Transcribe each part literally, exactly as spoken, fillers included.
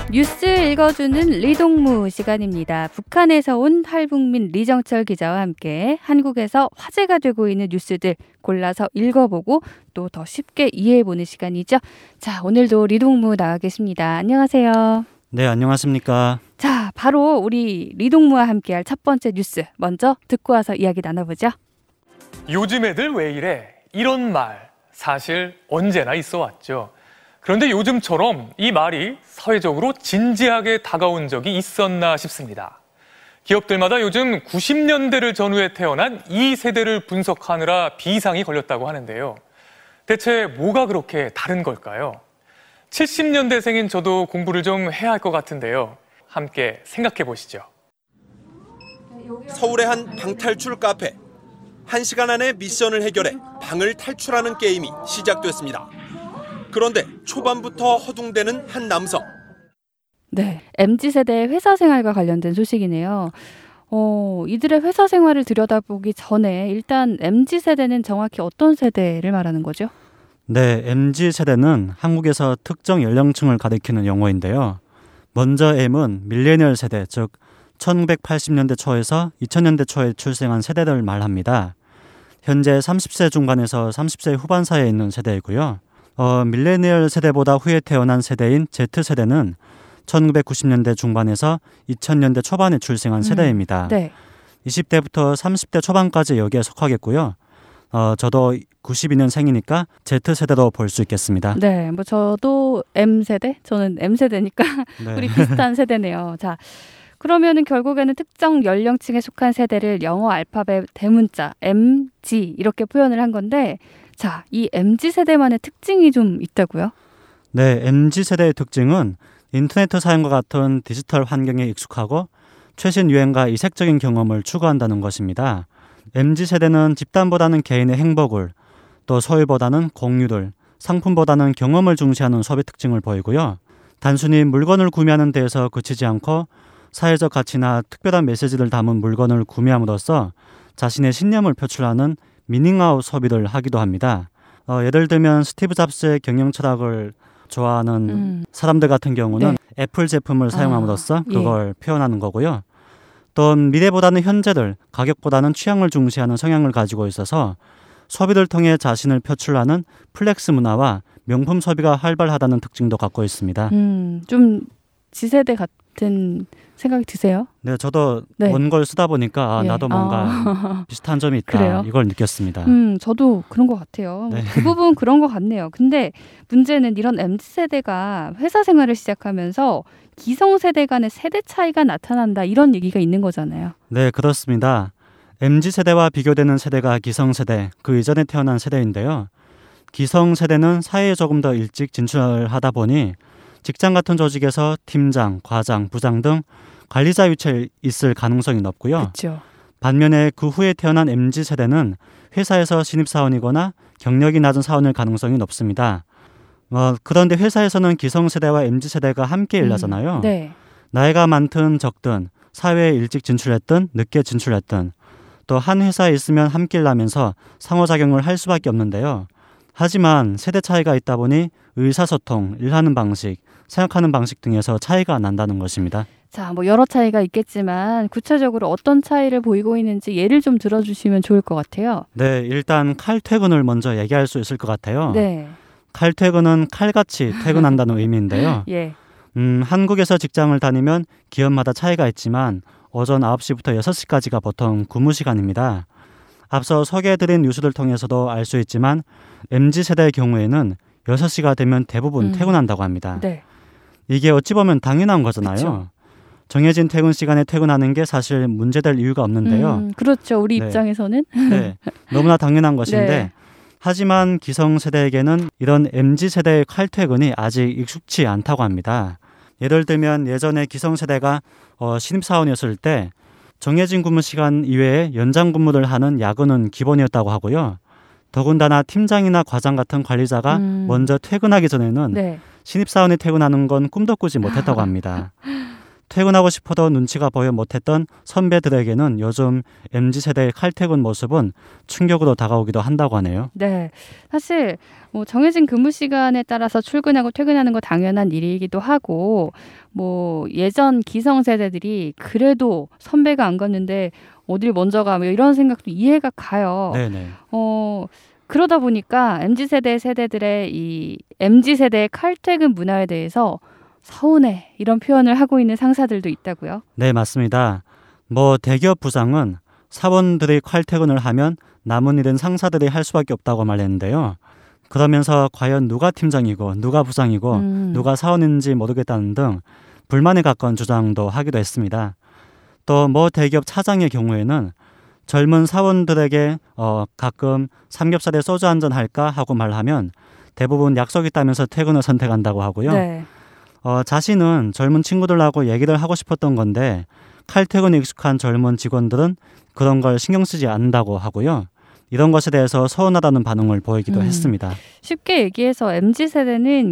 뉴스 읽어주는 리동무 시간입니다. 북한에서 온 탈북민 리정철 기자와 함께 한국에서 화제가 되고 있는 뉴스들 골라서 읽어보고 또 더 쉽게 이해해보는 시간이죠. 자, 오늘도 리동무 나와 계십니다. 안녕하세요. 네, 안녕하십니까. 자, 바로 우리 리동무와 함께할 첫 번째 뉴스 먼저 듣고 와서 이야기 나눠보죠. 요즘 애들 왜 이래? 이런 말 사실 언제나 있어 왔죠. 그런데 요즘처럼 이 말이 사회적으로 진지하게 다가온 적이 있었나 싶습니다. 기업들마다 요즘 구십 년대를 전후에 태어난 이 세대를 분석하느라 비상이 걸렸다고 하는데요. 대체 뭐가 그렇게 다른 걸까요? 칠십 년대생인 저도 공부를 좀 해야 할 것 같은데요. 함께 생각해 보시죠. 서울의 한 방탈출 카페. 한 시간 안에 미션을 해결해 방을 탈출하는 게임이 시작됐습니다. 그런데 초반부터 허둥대는 한 남성. 네, 엠지세대 회사 생활과 관련된 소식이네요. 어, 이들의 회사 생활을 들여다보기 전에 일단 엠지세대는 정확히 어떤 세대를 말하는 거죠? 네, 엠지세대는 한국에서 특정 연령층을 가리키는 용어인데요. 먼저 M은 밀레니얼 세대, 즉 천구백팔십 년대 초에서 이천 년대 초에 출생한 세대를 말합니다. 현재 삼십 세 중반에서 삼십 세 후반 사이에 있는 세대이고요. 어, 밀레니얼 세대보다 후에 태어난 세대인 Z세대는 천구백구십 년대 중반에서 이천 년대 초반에 출생한 음, 세대입니다. 네. 이십 대부터 삼십 대 초반까지 여기에 속하겠고요. 어, 저도 구십이 년생이니까 Z세대도 볼 수 있겠습니다. 네, 뭐 저도 M세대? 저는 M세대니까 네. 우리 비슷한 세대네요. 자, 그러면은 결국에는 특정 연령층에 속한 세대를 영어 알파벳 대문자 엠 지 이렇게 표현을 한 건데 자, 이 엠지세대만의 특징이 좀 있다고요? 네, 엠지세대의 특징은 인터넷 사용과 같은 디지털 환경에 익숙하고 최신 유행과 이색적인 경험을 추구한다는 것입니다. 엠지세대는 집단보다는 개인의 행복을, 또 소유보다는 공유를, 상품보다는 경험을 중시하는 소비 특징을 보이고요. 단순히 물건을 구매하는 데에서 그치지 않고 사회적 가치나 특별한 메시지를 담은 물건을 구매함으로써 자신의 신념을 표출하는 미닝아웃 소비를 하기도 합니다. 어, 예를 들면 스티브 잡스의 경영 철학을 좋아하는 음. 사람들 같은 경우는 네. 애플 제품을 사용함으로써 아, 그걸 예. 표현하는 거고요. 또 미래보다는 현재를, 가격보다는 취향을 중시하는 성향을 가지고 있어서 소비를 통해 자신을 표출하는 플렉스 문화와 명품 소비가 활발하다는 특징도 갖고 있습니다. 음, 좀 지세대 같은 생각이 드세요? 네, 저도 네. 원고를 쓰다 보니까 아, 예. 나도 뭔가 아. 비슷한 점이 있다. 그래요? 이걸 느꼈습니다. 음, 저도 그런 것 같아요. 네. 대부분 그런 것 같네요. 근데 문제는 이런 엠지세대가 회사 생활을 시작하면서 기성세대 간의 세대 차이가 나타난다 이런 얘기가 있는 거잖아요. 네, 그렇습니다. 엠지세대와 비교되는 세대가 기성세대, 그 이전에 태어난 세대인데요. 기성세대는 사회에 조금 더 일찍 진출하다 보니 직장 같은 조직에서 팀장, 과장, 부장 등 관리자 위치에 있을 가능성이 높고요. 그렇죠. 반면에 그 후에 태어난 엠지세대는 회사에서 신입사원이거나 경력이 낮은 사원일 가능성이 높습니다. 어, 그런데 회사에서는 기성세대와 엠지세대가 함께 일하잖아요. 음, 네. 나이가 많든 적든 사회에 일찍 진출했든 늦게 진출했든 또 한 회사에 있으면 함께 일하면서 상호작용을 할 수밖에 없는데요. 하지만 세대 차이가 있다 보니 의사소통, 일하는 방식, 생각하는 방식 등에서 차이가 난다는 것입니다. 자, 뭐 여러 차이가 있겠지만 구체적으로 어떤 차이를 보이고 있는지 예를 좀 들어주시면 좋을 것 같아요. 네, 일단 칼퇴근을 먼저 얘기할 수 있을 것 같아요. 네. 칼퇴근은 칼같이 퇴근한다는 의미인데요. 예. 음, 한국에서 직장을 다니면 기업마다 차이가 있지만 오전 아홉 시부터 여섯 시까지가 보통 근무 시간입니다. 앞서 소개해드린 뉴스를 통해서도 알 수 있지만 엠지세대의 경우에는 여섯 시가 되면 대부분 음. 퇴근한다고 합니다. 네. 이게 어찌 보면 당연한 거잖아요. 그쵸. 정해진 퇴근 시간에 퇴근하는 게 사실 문제될 이유가 없는데요. 음, 그렇죠. 우리 네. 입장에서는. 네, 너무나 당연한 것인데 네. 하지만 기성세대에게는 이런 엠지세대의 칼퇴근이 아직 익숙치 않다고 합니다. 예를 들면 예전에 기성세대가 어, 신입사원이었을 때 정해진 근무 시간 이외에 연장 근무를 하는 야근은 기본이었다고 하고요. 더군다나 팀장이나 과장 같은 관리자가 음. 먼저 퇴근하기 전에는 네. 신입사원이 퇴근하는 건 꿈도 꾸지 못했다고 합니다. 퇴근하고 싶어도 눈치가 보여 못했던 선배들에게는 요즘 엠지세대의 칼퇴근 모습은 충격으로 다가오기도 한다고 하네요. 네, 사실 뭐 정해진 근무 시간에 따라서 출근하고 퇴근하는 거 당연한 일이기도 하고 뭐 예전 기성세대들이 그래도 선배가 안 갔는데 어딜 먼저 가 뭐 이런 생각도 이해가 가요. 네네. 어 그러다 보니까 엠지세대 세대들의 이 엠지세대의 칼퇴근 문화에 대해서 서운해 이런 표현을 하고 있는 상사들도 있다고요? 네, 맞습니다. 뭐 대기업 부상은 사원들이 칼퇴근을 하면 남은 일은 상사들이 할 수밖에 없다고 말했는데요. 그러면서 과연 누가 팀장이고 누가 부상이고 음. 누가 사원인지 모르겠다는 등 불만에 가까운 주장도 하기도 했습니다. 또 뭐 대기업 차장의 경우에는 젊은 사원들에게 어, 가끔 삼겹살에 소주 한잔 할까 하고 말하면 대부분 약속 있다면서 퇴근을 선택한다고 하고요. 네. 어, 자신은 젊은 친구들하고 얘기를 하고 싶었던 건데 칼퇴근에 익숙한 젊은 직원들은 그런 걸 신경 쓰지 않는다고 하고요. 이런 것에 대해서 서운하다는 반응을 보이기도 음. 했습니다. 쉽게 얘기해서 엠지세대는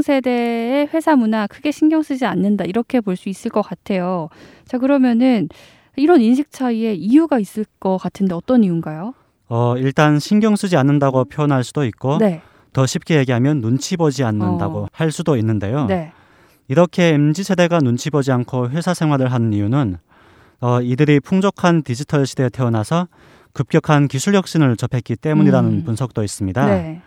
기성세대의 회사 문화 크게 신경 쓰지 않는다 이렇게 볼 수 있을 것 같아요. 자, 그러면은 이런 인식 차이에 이유가 있을 것 같은데 어떤 이유인가요? 어, 일단 신경 쓰지 않는다고 표현할 수도 있고 네. 더 쉽게 얘기하면 눈치 보지 않는다고 어. 할 수도 있는데요. 네. 이렇게 엠지세대가 눈치 보지 않고 회사 생활을 하는 이유는 어, 이들이 풍족한 디지털 시대에 태어나서 급격한 기술 혁신을 접했기 때문이라는 음. 분석도 있습니다. 네.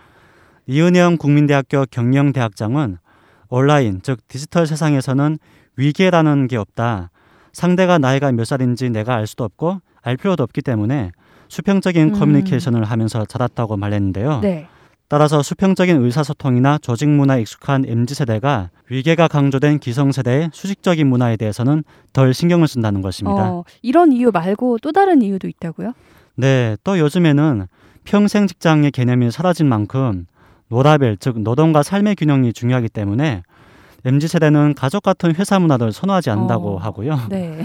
이은영 국민대학교 경영대학장은 온라인, 즉 디지털 세상에서는 위계라는 게 없다. 상대가 나이가 몇 살인지 내가 알 수도 없고 알 필요도 없기 때문에 수평적인 음. 커뮤니케이션을 하면서 자랐다고 말했는데요. 네. 따라서 수평적인 의사소통이나 조직 문화에 익숙한 엠지세대가 위계가 강조된 기성세대의 수직적인 문화에 대해서는 덜 신경을 쓴다는 것입니다. 어, 이런 이유 말고 또 다른 이유도 있다고요? 네, 또 요즘에는 평생 직장의 개념이 사라진 만큼 노라벨, 즉 노동과 삶의 균형이 중요하기 때문에 엠지세대는 가족 같은 회사 문화를 선호하지 않는다고 어, 하고요. 네.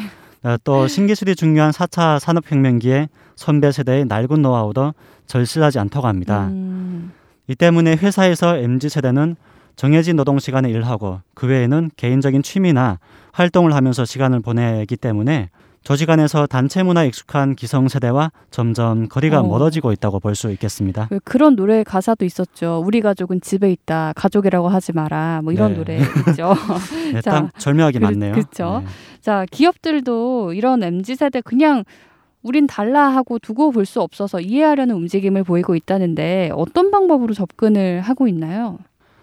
또 신기술이 중요한 사 차 산업혁명기에 선배 세대의 낡은 노하우도 절실하지 않다고 합니다. 음. 이 때문에 회사에서 엠지세대는 정해진 노동시간에 일하고 그 외에는 개인적인 취미나 활동을 하면서 시간을 보내기 때문에 조직 안에서 단체 문화에 익숙한 기성세대와 점점 거리가 어. 멀어지고 있다고 볼 수 있겠습니다. 왜 그런 노래 가사도 있었죠. 우리 가족은 집에 있다. 가족이라고 하지 마라. 뭐 이런 네. 노래 있죠. 네, 자, 딱 절묘하게 그- 맞네요. 그쵸. 네. 자, 기업들도 이런 엠지세대 그냥 우린 달라 하고 두고 볼 수 없어서 이해하려는 움직임을 보이고 있다는데 어떤 방법으로 접근을 하고 있나요?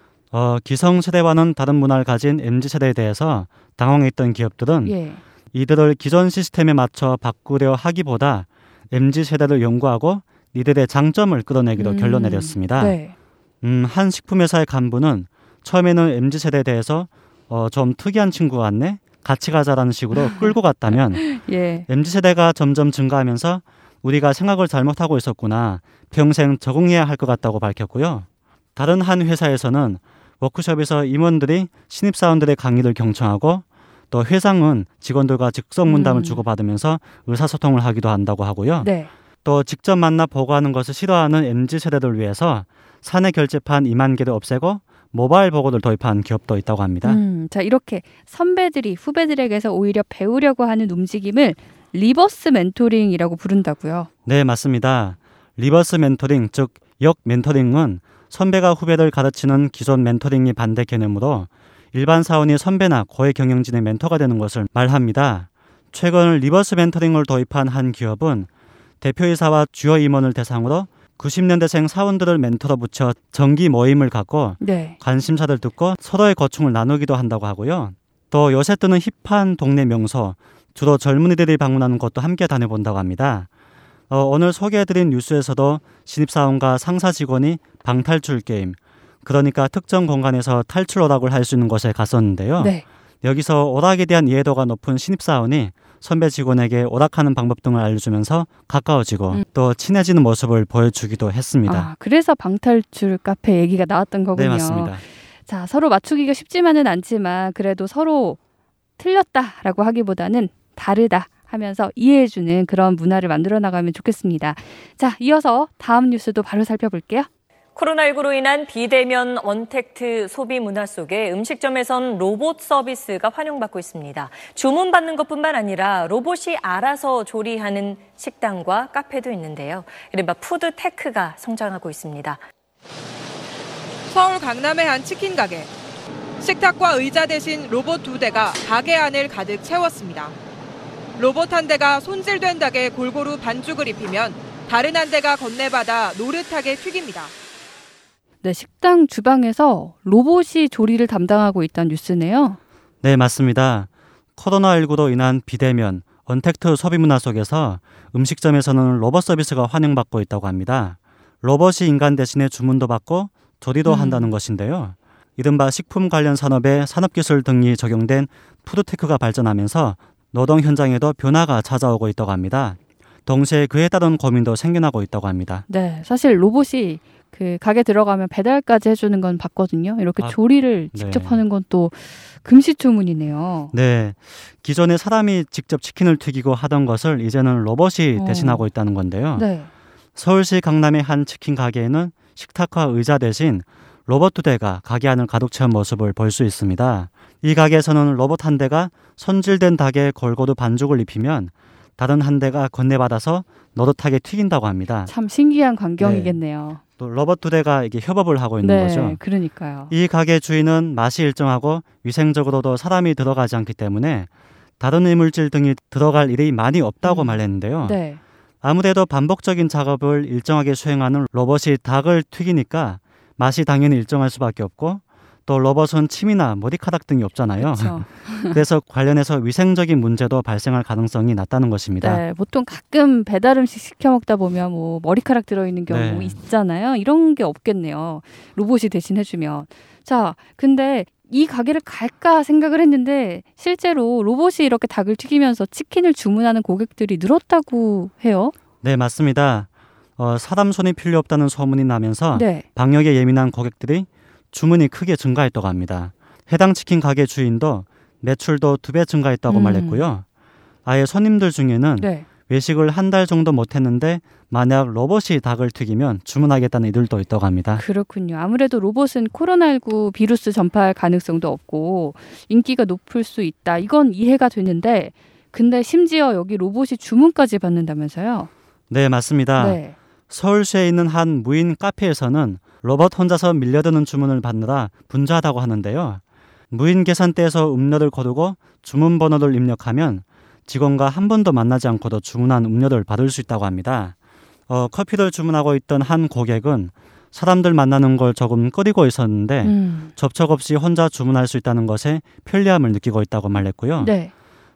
어, 기성세대와는 다른 문화를 가진 엠지세대에 대해서 당황했던 기업들은 예. 이들을 기존 시스템에 맞춰 바꾸려 하기보다 엠지세대를 연구하고 이들의 장점을 끌어내기로 음, 결론 내렸습니다. 네. 음, 한 식품회사의 간부는 처음에는 엠지세대에 대해서 어, 좀 특이한 친구 같네? 같이 가자라는 식으로 끌고 갔다면 예. 엠지세대가 점점 증가하면서 우리가 생각을 잘못하고 있었구나. 평생 적응해야 할 것 같다고 밝혔고요. 다른 한 회사에서는 워크숍에서 임원들이 신입사원들의 강의를 경청하고 또 회장은 직원들과 직성문담을 음. 주고받으면서 의사소통을 하기도 한다고 하고요. 네. 또 직접 만나 보고하는 것을 싫어하는 엠지세대를 위해서 사내 결제판 이만 개를 없애고 모바일 보고를 도입한 기업도 있다고 합니다. 음, 자, 이렇게 선배들이 후배들에게서 오히려 배우려고 하는 움직임을 리버스 멘토링이라고 부른다고요. 네, 맞습니다. 리버스 멘토링, 즉 역 멘토링은 선배가 후배를 가르치는 기존 멘토링이 반대 개념으로 일반 사원이 선배나 고액 경영진의 멘토가 되는 것을 말합니다. 최근 리버스 멘토링을 도입한 한 기업은 대표이사와 주요 임원을 대상으로 구십 년대생 사원들을 멘토로 붙여 정기 모임을 갖고 네. 관심사를 듣고 서로의 고충을 나누기도 한다고 하고요. 또 요새 뜨는 힙한 동네 명소, 주로 젊은이들이 방문하는 곳도 함께 다녀본다고 합니다. 어, 오늘 소개해드린 뉴스에서도 신입사원과 상사 직원이 방탈출 게임, 그러니까 특정 공간에서 탈출 오락을 할 수 있는 곳에 갔었는데요. 네. 여기서 오락에 대한 이해도가 높은 신입사원이 선배 직원에게 오락하는 방법 등을 알려주면서 가까워지고 음. 또 친해지는 모습을 보여주기도 했습니다. 아, 그래서 방탈출 카페 얘기가 나왔던 거군요. 네, 맞습니다. 자, 서로 맞추기가 쉽지만은 않지만 그래도 서로 틀렸다라고 하기보다는 다르다 하면서 이해해주는 그런 문화를 만들어 나가면 좋겠습니다. 자, 이어서 다음 뉴스도 바로 살펴볼게요. 코로나십구로 인한 비대면 언택트 소비 문화 속에 음식점에선 로봇 서비스가 환영받고 있습니다. 주문받는 것뿐만 아니라 로봇이 알아서 조리하는 식당과 카페도 있는데요. 이른바 푸드테크가 성장하고 있습니다. 서울 강남의 한 치킨 가게. 식탁과 의자 대신 로봇 두 대가 가게 안을 가득 채웠습니다. 로봇 한 대가 손질된 닭에 골고루 반죽을 입히면 다른 한 대가 건네받아 노릇하게 튀깁니다. 네, 식당 주방에서 로봇이 조리를 담당하고 있다는 뉴스네요. 네, 맞습니다. 코로나십구로 인한 비대면, 언택트 소비 문화 속에서 음식점에서는 로봇 서비스가 환영받고 있다고 합니다. 로봇이 인간 대신에 주문도 받고 조리도 음. 한다는 것인데요. 이른바 식품 관련 산업에 산업기술 등이 적용된 푸드테크가 발전하면서 노동 현장에도 변화가 찾아오고 있다고 합니다. 동시에 그에 따른 고민도 생겨나고 있다고 합니다. 네, 사실 로봇이 그 가게 들어가면 배달까지 해주는 건 봤거든요. 이렇게 아, 조리를 직접 네. 하는 건 또 금시초문이네요. 네, 기존에 사람이 직접 치킨을 튀기고 하던 것을 이제는 로봇이 어. 대신하고 있다는 건데요. 네. 서울시 강남의 한 치킨 가게에는 식탁과 의자 대신 로봇 두 대가 가게 안을 가득 채운 모습을 볼 수 있습니다. 이 가게에서는 로봇 한 대가 손질된 닭에 골고루 반죽을 입히면 다른 한 대가 건네받아서 노릇하게 튀긴다고 합니다. 참 신기한 광경이겠네요. 네. 또 로봇 두 대가 이게 협업을 하고 있는 네, 거죠. 그러니까요. 이 가게 주인은 맛이 일정하고 위생적으로도 사람이 들어가지 않기 때문에 다른 이물질 등이 들어갈 일이 많이 없다고 음. 말했는데요. 네. 아무래도 반복적인 작업을 일정하게 수행하는 로봇이 닭을 튀기니까 맛이 당연히 일정할 수밖에 없고 또 로봇은 침이나 머리카락 등이 없잖아요. 그래서 관련해서 위생적인 문제도 발생할 가능성이 낮다는 것입니다. 네, 보통 가끔 배달 음식 시켜 먹다 보면 뭐 머리카락 들어있는 경우 네. 있잖아요. 이런 게 없겠네요. 로봇이 대신 해주면. 자, 근데 이 가게를 갈까 생각을 했는데 실제로 로봇이 이렇게 닭을 튀기면서 치킨을 주문하는 고객들이 늘었다고 해요. 네, 맞습니다. 어, 사람 손이 필요 없다는 소문이 나면서 네. 방역에 예민한 고객들이 주문이 크게 증가했다고 합니다. 해당 치킨 가게 주인도 매출도 두 배 증가했다고 음. 말했고요. 아예 손님들 중에는 네. 외식을 한 달 정도 못했는데 만약 로봇이 닭을 튀기면 주문하겠다는 이들도 있다고 합니다. 그렇군요. 아무래도 로봇은 코로나십구 비루스 전파할 가능성도 없고 인기가 높을 수 있다. 이건 이해가 되는데 근데 심지어 여기 로봇이 주문까지 받는다면서요? 네, 맞습니다. 네. 서울시에 있는 한 무인 카페에서는 로봇 혼자서 밀려드는 주문을 받느라 분주하다고 하는데요. 무인 계산대에서 음료를 고르고 주문 번호를 입력하면 직원과 한 번도 만나지 않고도 주문한 음료를 받을 수 있다고 합니다. 어, 커피를 주문하고 있던 한 고객은 사람들 만나는 걸 조금 꺼리고 있었는데 음. 접촉 없이 혼자 주문할 수 있다는 것에 편리함을 느끼고 있다고 말했고요. 네.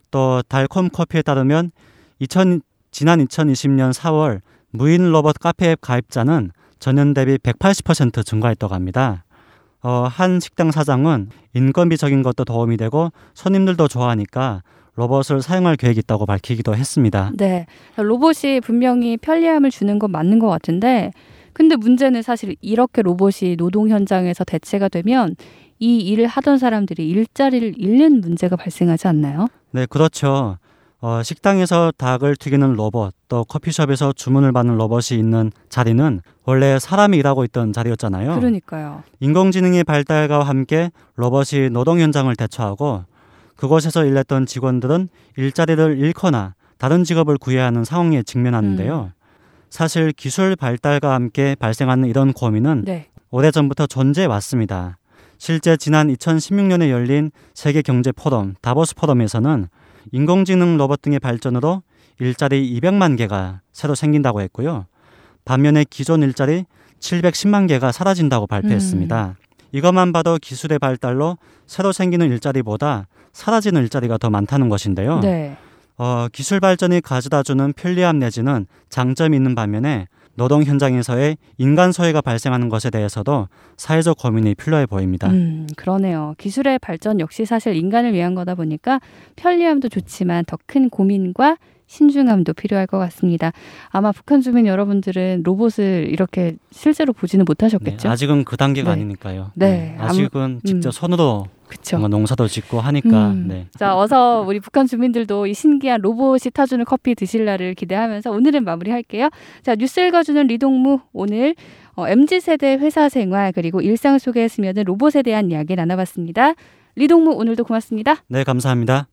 또 달콤 커피에 따르면 이천, 지난 이천이십 년 사월 무인 로봇 카페 앱 가입자는 전년 대비 백팔십 퍼센트 증가했다고 합니다. 어, 한 식당 사장은 인건비 적인 것도 도움이 되고 손님들도 좋아하니까 로봇을 사용할 계획이 있다고 밝히기도 했습니다. 네, 로봇이 분명히 편리함을 주는 건 맞는 것 같은데 근데 문제는 사실 이렇게 로봇이 노동 현장에서 대체가 되면 이 일을 하던 사람들이 일자리를 잃는 문제가 발생하지 않나요? 네, 그렇죠. 어, 식당에서 닭을 튀기는 로봇, 또 커피숍에서 주문을 받는 로봇이 있는 자리는 원래 사람이 일하고 있던 자리였잖아요. 그러니까요. 인공지능의 발달과 함께 로봇이 노동 현장을 대처하고 그곳에서 일했던 직원들은 일자리를 잃거나 다른 직업을 구해야 하는 상황에 직면하는데요. 음. 사실 기술 발달과 함께 발생하는 이런 고민은 네. 오래전부터 존재해 왔습니다. 실제 지난 이천십육 년에 열린 세계경제포럼 다보스 포럼에서는 인공지능 로봇 등의 발전으로 일자리 이백만 개가 새로 생긴다고 했고요. 반면에 기존 일자리 칠백십만 개가 사라진다고 발표했습니다. 음. 이것만 봐도 기술의 발달로 새로 생기는 일자리보다 사라지는 일자리가 더 많다는 것인데요. 네. 어, 기술 발전이 가져다주는 편리함 내지는 장점이 있는 반면에 노동 현장에서의 인간 소외가 발생하는 것에 대해서도 사회적 고민이 필요해 보입니다. 음, 그러네요. 기술의 발전 역시 사실 인간을 위한 거다 보니까 편리함도 좋지만 더 큰 고민과 신중함도 필요할 것 같습니다. 아마 북한 주민 여러분들은 로봇을 이렇게 실제로 보지는 못하셨겠죠? 네, 아직은 그 단계가 네. 아니니까요. 네, 네. 아직은 아무, 직접 음. 손으로 그쵸. 농사도 짓고 하니까. 음. 네. 자, 어서 우리 북한 주민들도 이 신기한 로봇이 타주는 커피 드실 날을 기대하면서 오늘은 마무리할게요. 자, 뉴스 읽어주는 리동무 오늘 어, 엠지세대 회사 생활 그리고 일상 속에 스며든 로봇에 대한 이야기 나눠봤습니다. 리동무 오늘도 고맙습니다. 네, 감사합니다.